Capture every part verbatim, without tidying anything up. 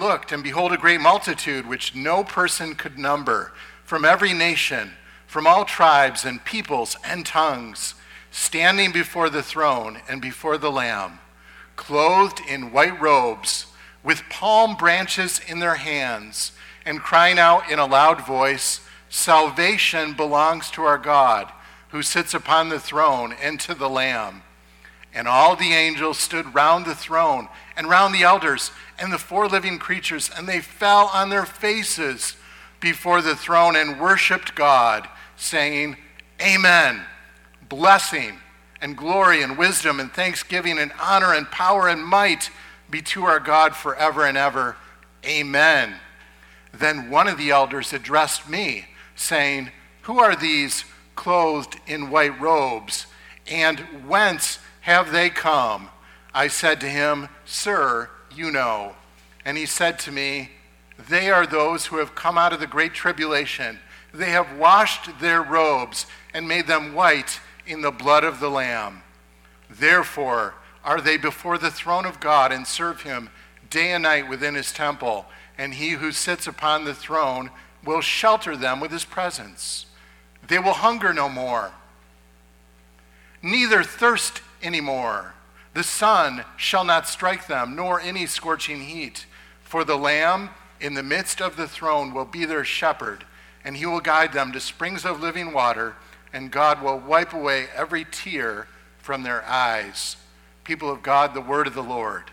looked, and behold, a great multitude, which no person could number, from every nation, from all tribes and peoples and tongues, standing before the throne and before the Lamb, clothed in white robes, with palm branches in their hands, and crying out in a loud voice, "Salvation belongs to our God, who sits upon the throne, and to the Lamb." And all the angels stood round the throne, and round the elders, and the four living creatures, and they fell on their faces before the throne and worshiped God, saying, "Amen. Blessing and glory and wisdom and thanksgiving and honor and power and might be to our God forever and ever. Amen." Then one of the elders addressed me, saying, "Who are these clothed in white robes, and whence have they come?" I said to him, "Sir, you know." And he said to me, "They are those who have come out of the great tribulation. They have washed their robes and made them white in the blood of the Lamb. Therefore are they before the throne of God and serve him day and night within his temple. And he who sits upon the throne will shelter them with his presence. They will hunger no more, neither thirst anymore. The sun shall not strike them, nor any scorching heat. For the Lamb in the midst of the throne will be their shepherd, and he will guide them to springs of living water, and God will wipe away every tear from their eyes." People of God, the word of the Lord.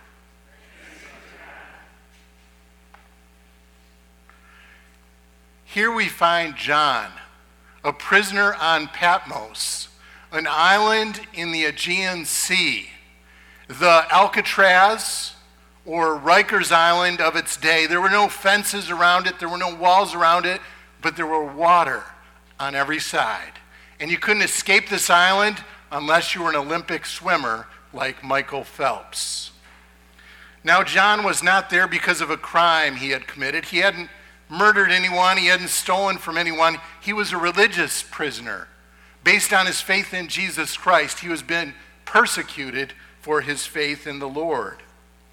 Here we find John, a prisoner on Patmos, an island in the Aegean Sea. The Alcatraz, or Rikers Island of its day. There were no fences around it, there were no walls around it, but there were water on every side. And you couldn't escape this island unless you were an Olympic swimmer like Michael Phelps. Now, John was not there because of a crime he had committed. He hadn't murdered anyone, he hadn't stolen from anyone. He was a religious prisoner. Based on his faith in Jesus Christ, he was being persecuted for his faith in the Lord.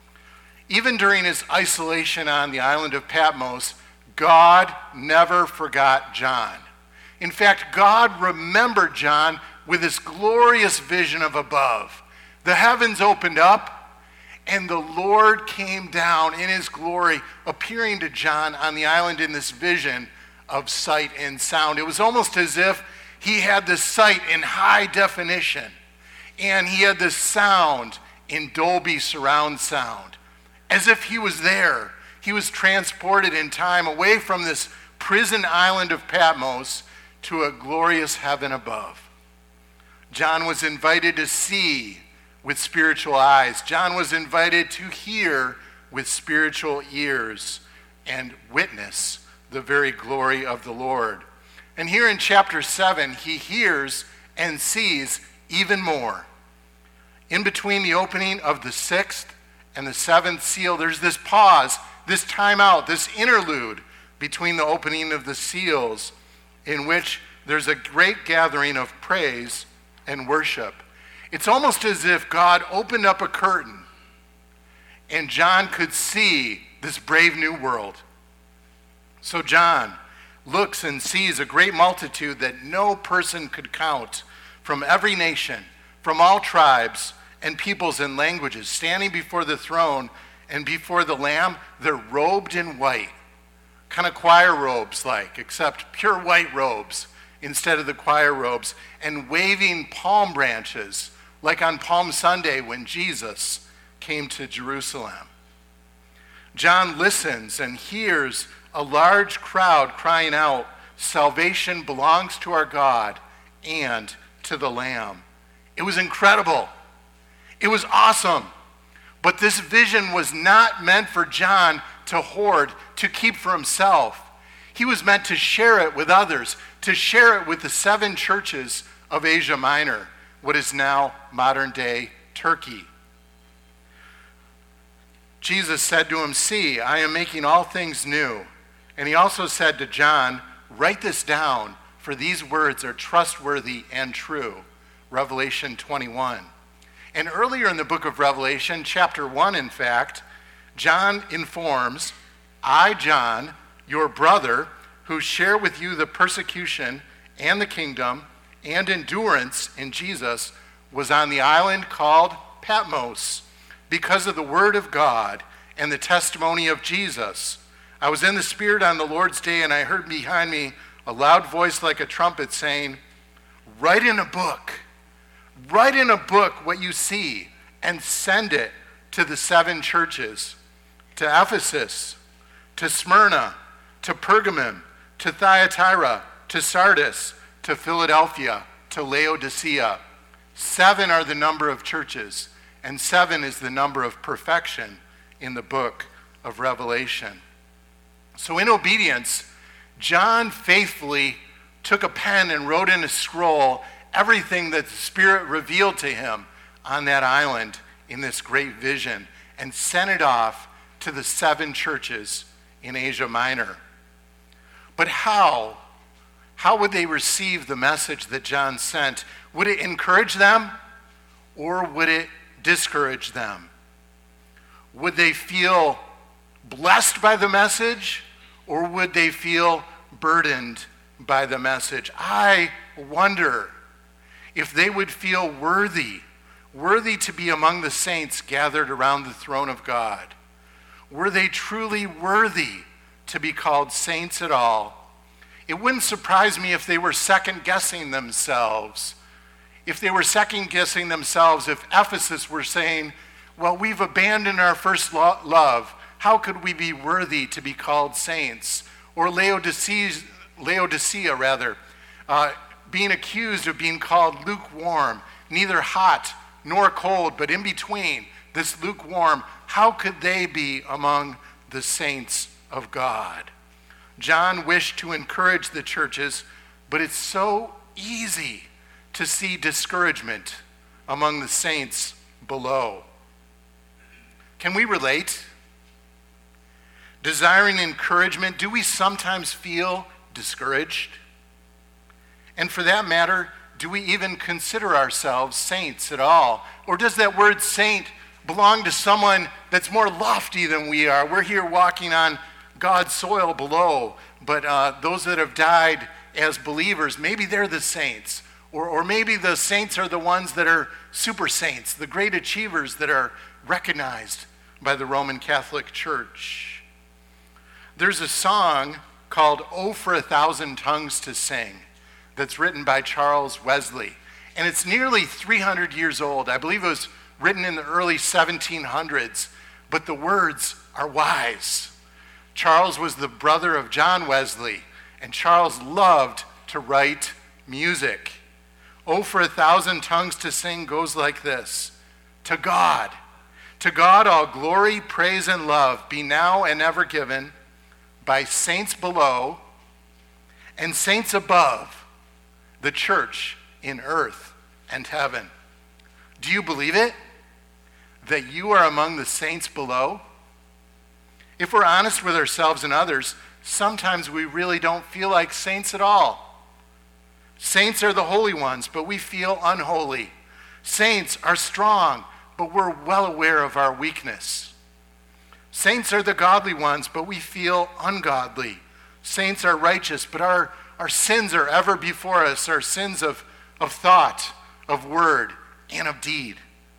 Even during his isolation on the island of Patmos, God never forgot John. In fact, God remembered John with this glorious vision of above. The heavens opened up, and the Lord came down in his glory, appearing to John on the island in this vision of sight and sound. It was almost as if he had the sight in high definition, and he had the sound in Dolby surround sound. As if he was there. He was transported in time away from this prison island of Patmos to a glorious heaven above. John was invited to see with spiritual eyes. John was invited to hear with spiritual ears and witness the very glory of the Lord. And here in chapter seven, he hears and sees even more. In between the opening of the sixth and the seventh seal, there's this pause, this time out, this interlude between the opening of the seals, in which there's a great gathering of praise and worship. It's almost as if God opened up a curtain and John could see this brave new world. So John looks and sees a great multitude that no person could count, from every nation, from all tribes and peoples and languages, standing before the throne and before the Lamb. They're robed in white, kind of choir robes like, except pure white robes instead of the choir robes, and waving palm branches like on Palm Sunday when Jesus came to Jerusalem. John listens and hears a large crowd crying out, "Salvation belongs to our God and to the Lamb." It was incredible. It was awesome. But this vision was not meant for John to hoard, to keep for himself. He was meant to share it with others, to share it with the seven churches of Asia Minor, what is now modern-day Turkey. Jesus said to him, "See, I am making all things new." And he also said to John, "Write this down, for these words are trustworthy and true." Revelation twenty-one. And earlier in the book of Revelation, chapter one, in fact, John informs I, John, your brother, who share with you the persecution and the kingdom and endurance in Jesus, was on the island called Patmos because of the word of God and the testimony of Jesus. I was in the Spirit on the Lord's day, and I heard behind me a loud voice like a trumpet saying, write in a book, write in a book what you see and send it to the seven churches, to Ephesus, to Smyrna, to Pergamum, to Thyatira, to Sardis, to Philadelphia, to Laodicea. Seven are the number of churches, and seven is the number of perfection in the book of Revelation. So in obedience, John faithfully took a pen and wrote in a scroll everything that the Spirit revealed to him on that island in this great vision and sent it off to the seven churches in Asia Minor. But how? How would they receive the message that John sent? Would it encourage them or would it discourage them? Would they feel blessed by the message or would they feel burdened by the message? I wonder if they would feel worthy, worthy to be among the saints gathered around the throne of God. Were they truly worthy to be called saints at all? It wouldn't surprise me if they were second-guessing themselves. If they were second-guessing themselves, if Ephesus were saying, well, we've abandoned our first lo- love. How could we be worthy to be called saints? Or Laodicea, Laodicea rather, uh, being accused of being called lukewarm, neither hot nor cold, but in between, this lukewarm. How could they be among the saints of God? John wished to encourage the churches, but it's so easy to see discouragement among the saints below. Can we relate? Desiring encouragement, do we sometimes feel discouraged? And for that matter, do we even consider ourselves saints at all? Or does that word saint belong to someone that's more lofty than we are? We're here walking on God's soil below, but uh, those that have died as believers, maybe they're the saints. Or, or maybe the saints are the ones that are super saints, the great achievers that are recognized by the Roman Catholic Church. There's a song called "Oh for a Thousand Tongues to Sing" that's written by Charles Wesley. And it's nearly three hundred years old. I believe it was written in the early seventeen hundreds, but the words are wise. Charles was the brother of John Wesley, and Charles loved to write music. "Oh, for a thousand tongues to sing" goes like this. To God, to God all glory, praise, and love be now and ever given by saints below and saints above, the church in earth and heaven. Do you believe it? That you are among the saints below? If we're honest with ourselves and others, sometimes we really don't feel like saints at all. Saints are the holy ones, but we feel unholy. Saints are strong, but we're well aware of our weakness. Saints are the godly ones, but we feel ungodly. Saints are righteous, but our, our sins are ever before us, our sins of, of thought, of word, and of deed.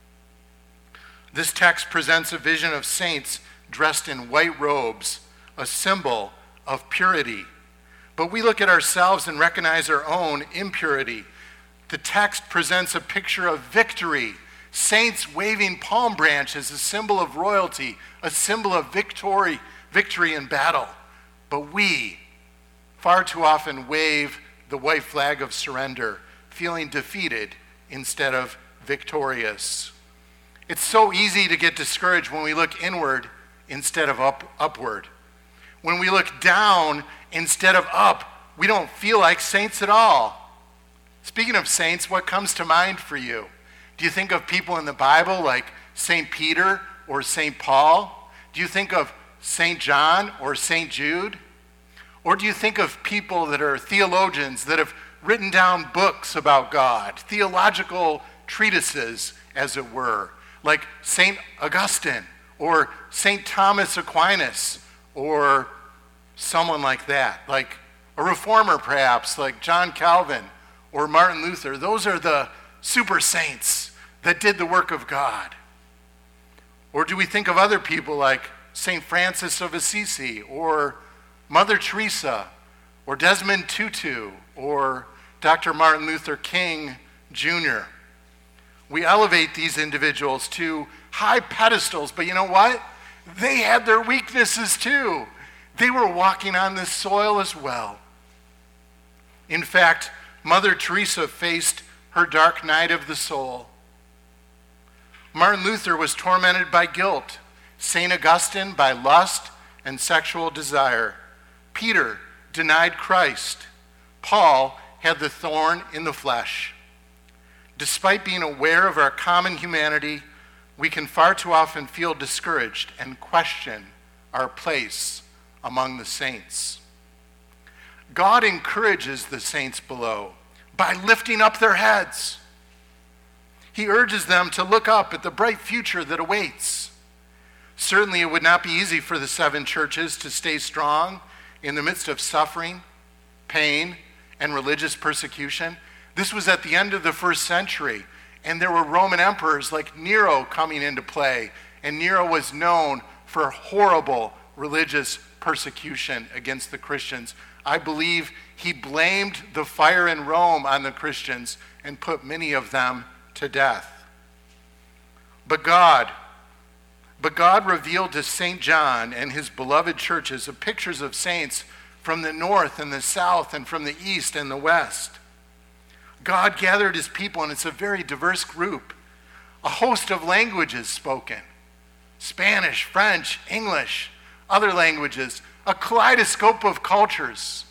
This text presents a vision of saints dressed in white robes, a symbol of purity. But we look at ourselves and recognize our own impurity. The text presents a picture of victory. Saints waving palm branches, a symbol of royalty, a symbol of victory, victory in battle. But we far too often wave the white flag of surrender, feeling defeated instead of victorious. It's so easy to get discouraged when we look inward instead of up, upward. When we look down instead of up, we don't feel like saints at all. Speaking of saints, what comes to mind for you? Do you think of people in the Bible like Saint Peter or Saint Paul? Do you think of Saint John or Saint Jude? Or do you think of people that are theologians that have written down books about God, theological treatises, as it were, like Saint Augustine or Saint Thomas Aquinas or someone like that, like a reformer perhaps, like John Calvin or Martin Luther. Those are the super saints that did the work of God. Or do we think of other people like Saint Francis of Assisi or Mother Teresa or Desmond Tutu or Doctor Martin Luther King Junior? We elevate these individuals to high pedestals, but you know what? They had their weaknesses too. They were walking on this soil as well. In fact, Mother Teresa faced her dark night of the soul. Martin Luther was tormented by guilt. Saint Augustine by lust and sexual desire. Peter denied Christ. Paul had the thorn in the flesh. Despite being aware of our common humanity, we can far too often feel discouraged and question our place among the saints. God encourages the saints below by lifting up their heads. He urges them to look up at the bright future that awaits. Certainly it would not be easy for the seven churches to stay strong in the midst of suffering, pain, and religious persecution. This was at the end of the first century, and there were Roman emperors like Nero coming into play, and Nero was known for horrible religious persecution against the Christians. I believe he blamed the fire in Rome on the Christians and put many of them to death. But God, but God revealed to Saint John and his beloved churches the pictures of saints from the north and the south and from the east and the west. God gathered his people, and it's a very diverse group, a host of languages spoken: Spanish, French, English, other languages, a kaleidoscope of cultures.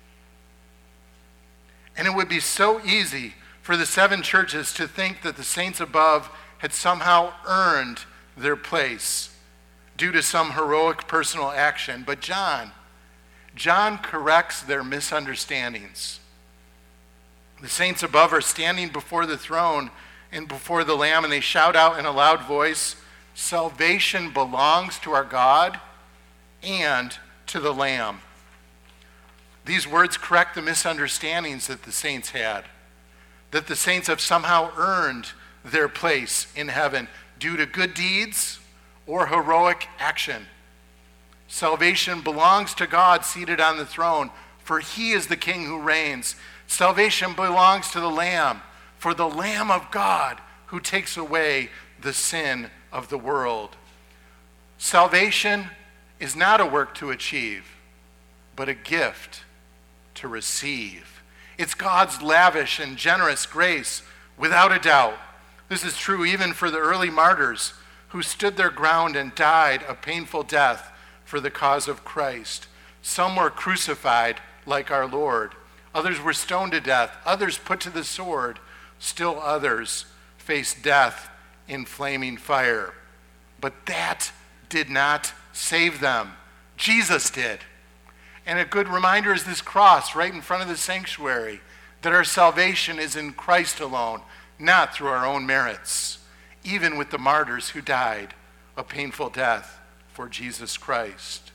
And it would be so easy for the seven churches to think that the saints above had somehow earned their place due to some heroic personal action. But John, John corrects their misunderstandings. The saints above are standing before the throne and before the Lamb, and they shout out in a loud voice, "Salvation belongs to our God and to the Lamb." These words correct the misunderstandings that the saints had, that the saints have somehow earned their place in heaven due to good deeds or heroic action. Salvation belongs to God seated on the throne, for he is the King who reigns. Salvation belongs to the Lamb, for the Lamb of God who takes away the sin of the world. Salvation is not a work to achieve, but a gift to receive. It's God's lavish and generous grace, without a doubt. This is true even for the early martyrs who stood their ground and died a painful death for the cause of Christ. Some were crucified like our Lord. Others were stoned to death. Others put to the sword. Still others faced death in flaming fire. But that did not save them. Jesus did. And a good reminder is this cross right in front of the sanctuary, that our salvation is in Christ alone, not through our own merits, even with the martyrs who died a painful death for Jesus Christ.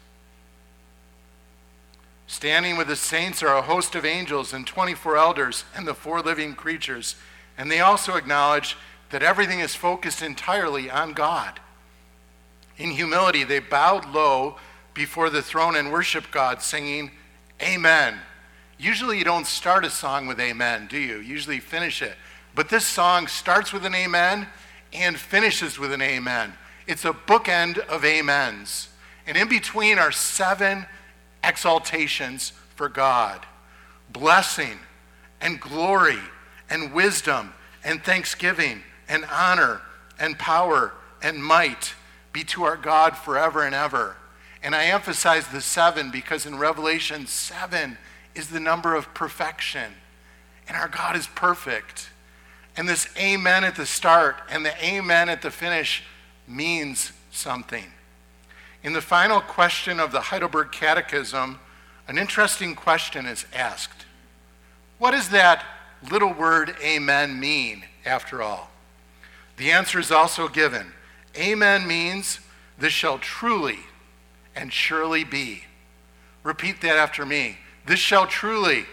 Standing with the saints are a host of angels and twenty-four elders and the four living creatures, and they also acknowledge that everything is focused entirely on God. In humility, they bowed low before the throne and worship God, singing, "Amen." Usually you don't start a song with amen, do you? Usually you finish it. But this song starts with an amen and finishes with an amen. It's a bookend of amens. And in between are seven exaltations for God: blessing and glory and wisdom and thanksgiving and honor and power and might be to our God forever and ever. And I emphasize the seven because in Revelation, seven is the number of perfection. And our God is perfect. And this amen at the start and the amen at the finish means something. In the final question of the Heidelberg Catechism, an interesting question is asked. What does that little word amen mean, after all? The answer is also given. Amen means this shall truly and surely be. Repeat that after me. This shall truly.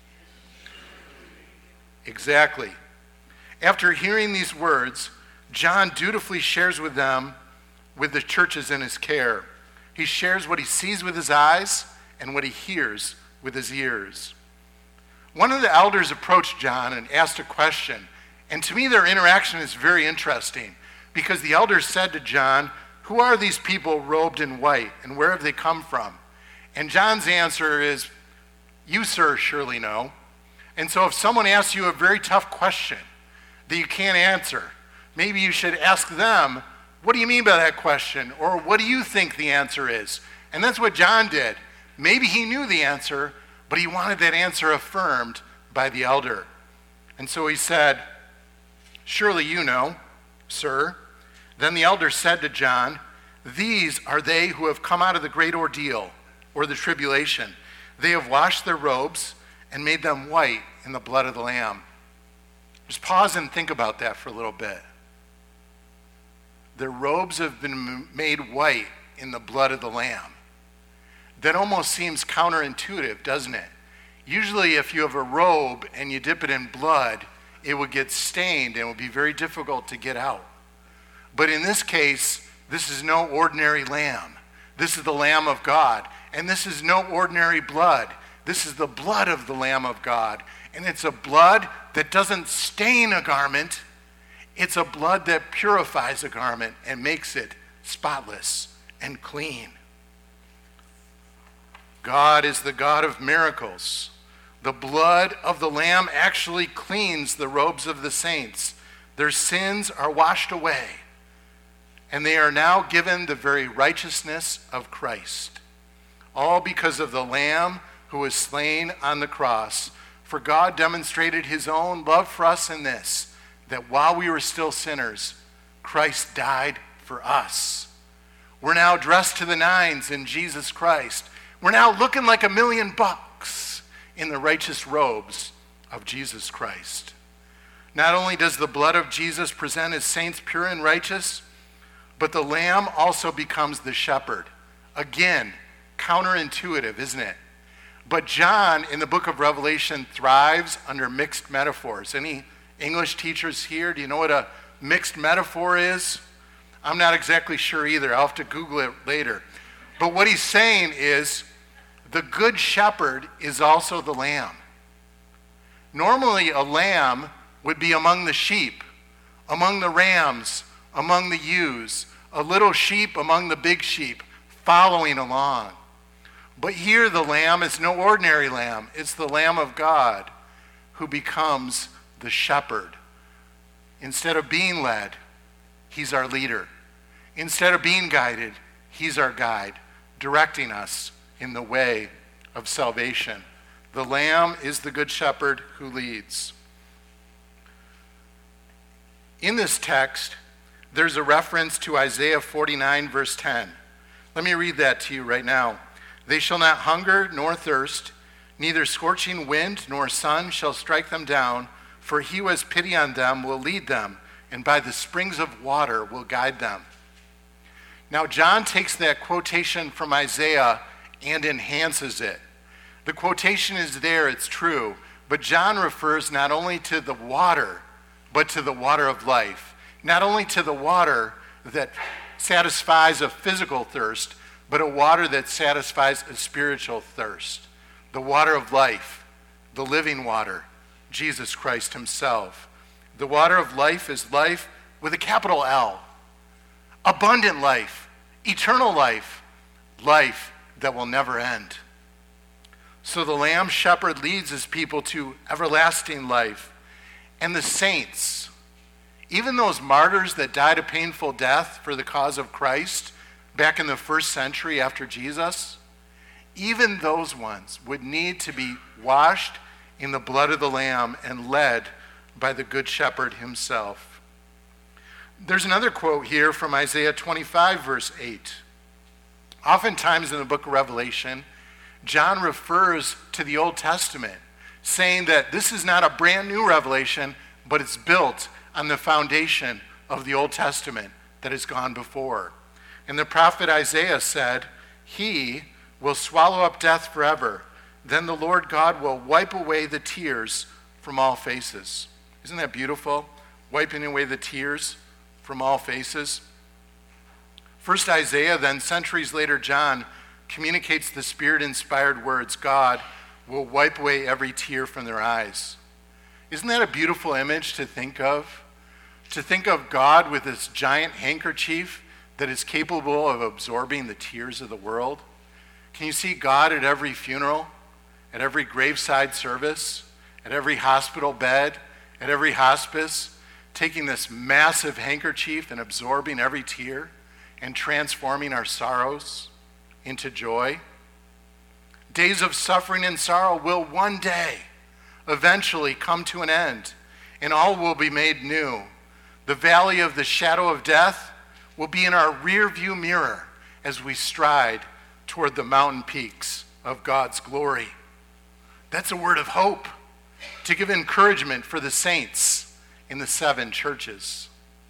Exactly. After hearing these words, John dutifully shares with them, with the churches in his care. He shares what he sees with his eyes and what he hears with his ears. One of the elders approached John and asked a question, and to me their interaction is very interesting, because the elders said to John, "Who are these people robed in white, and where have they come from?" And John's answer is, "You, sir, surely know." And so if someone asks you a very tough question that you can't answer, maybe you should ask them, "What do you mean by that question?" Or "What do you think the answer is?" And that's what John did. Maybe he knew the answer, but he wanted that answer affirmed by the elder. And so he said, "Surely you know, sir." Then the elder said to John, "These are they who have come out of the great ordeal, or the tribulation. They have washed their robes and made them white in the blood of the Lamb." Just pause and think about that for a little bit. Their robes have been made white in the blood of the Lamb. That almost seems counterintuitive, doesn't it? Usually if you have a robe and you dip it in blood, it would get stained and it would be very difficult to get out. But in this case, this is no ordinary lamb. This is the Lamb of God. And this is no ordinary blood. This is the blood of the Lamb of God. And it's a blood that doesn't stain a garment. It's a blood that purifies a garment and makes it spotless and clean. God is the God of miracles. The blood of the Lamb actually cleans the robes of the saints. Their sins are washed away, and they are now given the very righteousness of Christ. All because of the Lamb who was slain on the cross. For God demonstrated his own love for us in this, that while we were still sinners, Christ died for us. We're now dressed to the nines in Jesus Christ. We're now looking like a million bucks in the righteous robes of Jesus Christ. Not only does the blood of Jesus present his saints pure and righteous, but the Lamb also becomes the shepherd. Again, counterintuitive, isn't it? But John, in the book of Revelation, thrives under mixed metaphors. Any English teachers here? Do you know what a mixed metaphor is? I'm not exactly sure either. I'll have to Google it later. But what he's saying is, the good shepherd is also the lamb. Normally, a lamb would be among the sheep, among the rams, among the ewes, a little sheep among the big sheep, following along. But here the lamb is no ordinary lamb. It's the Lamb of God who becomes the shepherd. Instead of being led, he's our leader. Instead of being guided, he's our guide, directing us in the way of salvation. The Lamb is the good shepherd who leads. In this text, there's a reference to Isaiah forty-nine, verse ten. Let me read that to you right now. "They shall not hunger nor thirst, neither scorching wind nor sun shall strike them down, for he who has pity on them will lead them, and by the springs of water will guide them." Now, John takes that quotation from Isaiah and enhances it. The quotation is there, it's true, but John refers not only to the water, but to the water of life. Not only to the water that satisfies a physical thirst, but a water that satisfies a spiritual thirst. The water of life, the living water, Jesus Christ himself. The water of life is life with a capital L. Abundant life, eternal life, life that will never end. So the Lamb Shepherd leads his people to everlasting life. And the saints, even those martyrs that died a painful death for the cause of Christ back in the first century after Jesus, even those ones would need to be washed in the blood of the Lamb and led by the Good Shepherd himself. There's another quote here from Isaiah twenty-five, verse eight. Oftentimes in the book of Revelation, John refers to the Old Testament, saying that this is not a brand new revelation, but it's built on the foundation of the Old Testament that has gone before. And the prophet Isaiah said, He will swallow up death forever. Then the Lord God will wipe away the tears from all faces. Isn't that beautiful? Wiping away the tears from all faces. First Isaiah, then centuries later John, communicates the Spirit-inspired words, God will wipe away every tear from their eyes. Isn't that a beautiful image to think of? To think of God with this giant handkerchief that is capable of absorbing the tears of the world. Can you see God at every funeral, at every graveside service, at every hospital bed, at every hospice, taking this massive handkerchief and absorbing every tear and transforming our sorrows into joy? Days of suffering and sorrow will one day eventually come to an end, and all will be made new. The valley of the shadow of death will be in our rear view mirror as we stride toward the mountain peaks of God's glory. That's a word of hope to give encouragement for the saints in the seven churches.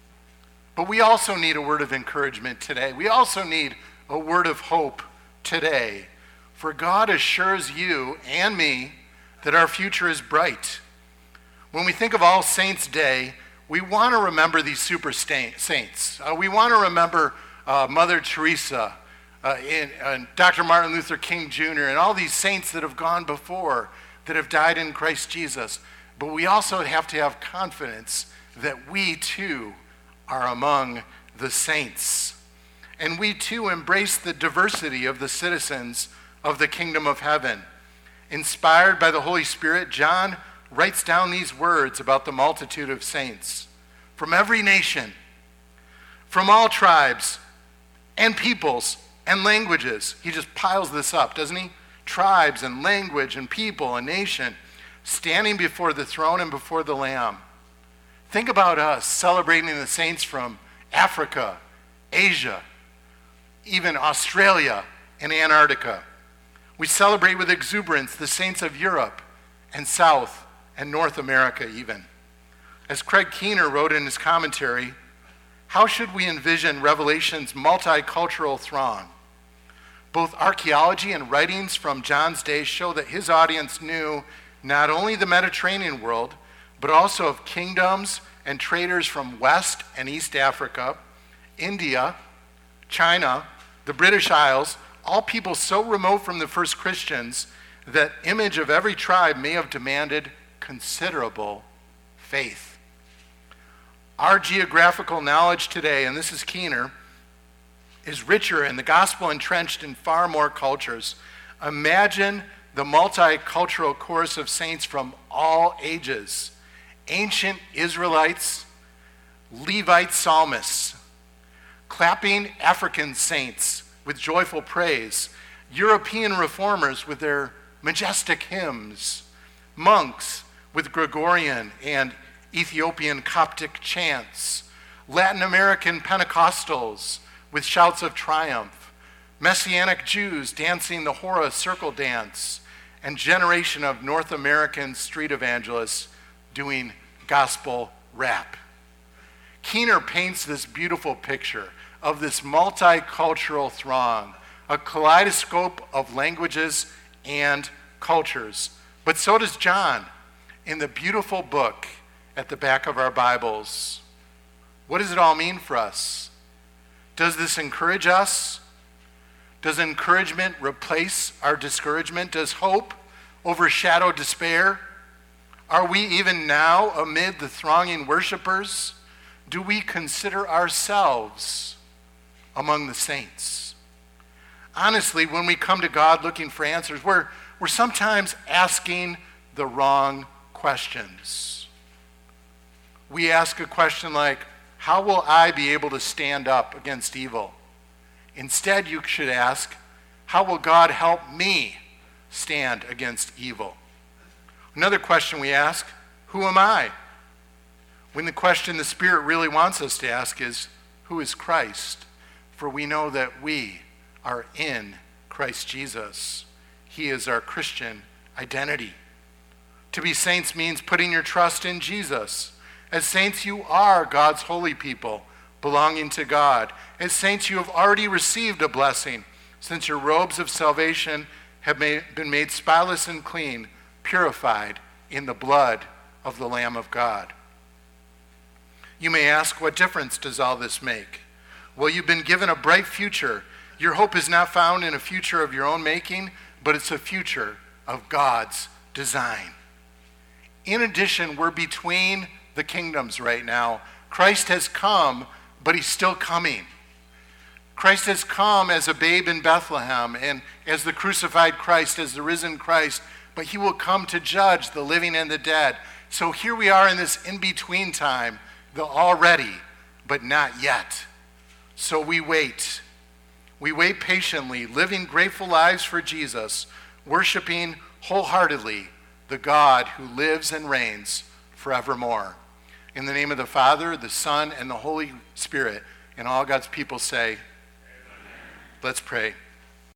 But we also need a word of encouragement today. We also need a word of hope today. For God assures you and me that our future is bright. When we think of All Saints' Day, we want to remember these super saints. Uh, we want to remember uh, Mother Teresa, uh, and, and Doctor Martin Luther King Junior, and all these saints that have gone before, that have died in Christ Jesus. But we also have to have confidence that we too are among the saints. And we too embrace the diversity of the citizens of the kingdom of heaven. Inspired by the Holy Spirit, John writes down these words about the multitude of saints from every nation, from all tribes and peoples and languages. He just piles this up, doesn't he? Tribes and language and people and nation standing before the throne and before the Lamb. Think about us celebrating the saints from Africa, Asia, even Australia and Antarctica. We celebrate with exuberance the saints of Europe and South and North America even. As Craig Keener wrote in his commentary, how should we envision Revelation's multicultural throng? Both archaeology and writings from John's day show that his audience knew not only the Mediterranean world, but also of kingdoms and traders from West and East Africa, India, China, the British Isles, all people so remote from the first Christians that image of every tribe may have demanded considerable faith. Our geographical knowledge today, and this is Keener, is richer and the gospel entrenched in far more cultures. Imagine the multicultural chorus of saints from all ages. Ancient Israelites, Levite psalmists, clapping African saints with joyful praise, European reformers with their majestic hymns, monks with Gregorian and Ethiopian Coptic chants, Latin American Pentecostals with shouts of triumph, Messianic Jews dancing the Hora circle dance, and generation of North American street evangelists doing gospel rap. Keener paints this beautiful picture of this multicultural throng, a kaleidoscope of languages and cultures. But so does John in the beautiful book at the back of our Bibles. What does it all mean for us? Does this encourage us? Does encouragement replace our discouragement? Does hope overshadow despair? Are we even now amid the thronging worshipers? Do we consider ourselves among the saints? Honestly, when we come to God looking for answers, we're, we're sometimes asking the wrong questions. We ask a question like, how will I be able to stand up against evil? Instead, you should ask, how will God help me stand against evil? Another question we ask, who am I? When the question the Spirit really wants us to ask is, who is Christ? For we know that we are in Christ Jesus. He is our Christian identity. To be saints means putting your trust in Jesus. As saints, you are God's holy people, belonging to God. As saints, you have already received a blessing since your robes of salvation have made, been made spotless and clean, purified in the blood of the Lamb of God. You may ask, what difference does all this make? Well, you've been given a bright future. Your hope is not found in a future of your own making, but it's a future of God's design. In addition, we're between the kingdoms right now. Christ has come, but he's still coming. Christ has come as a babe in Bethlehem and as the crucified Christ, as the risen Christ, but he will come to judge the living and the dead. So here we are in this in-between time, the already, but not yet. So we wait. We wait patiently, living grateful lives for Jesus, worshiping wholeheartedly the God who lives and reigns forevermore. In the name of the Father, the Son, and the Holy Spirit, and all God's people say, Amen. Let's pray.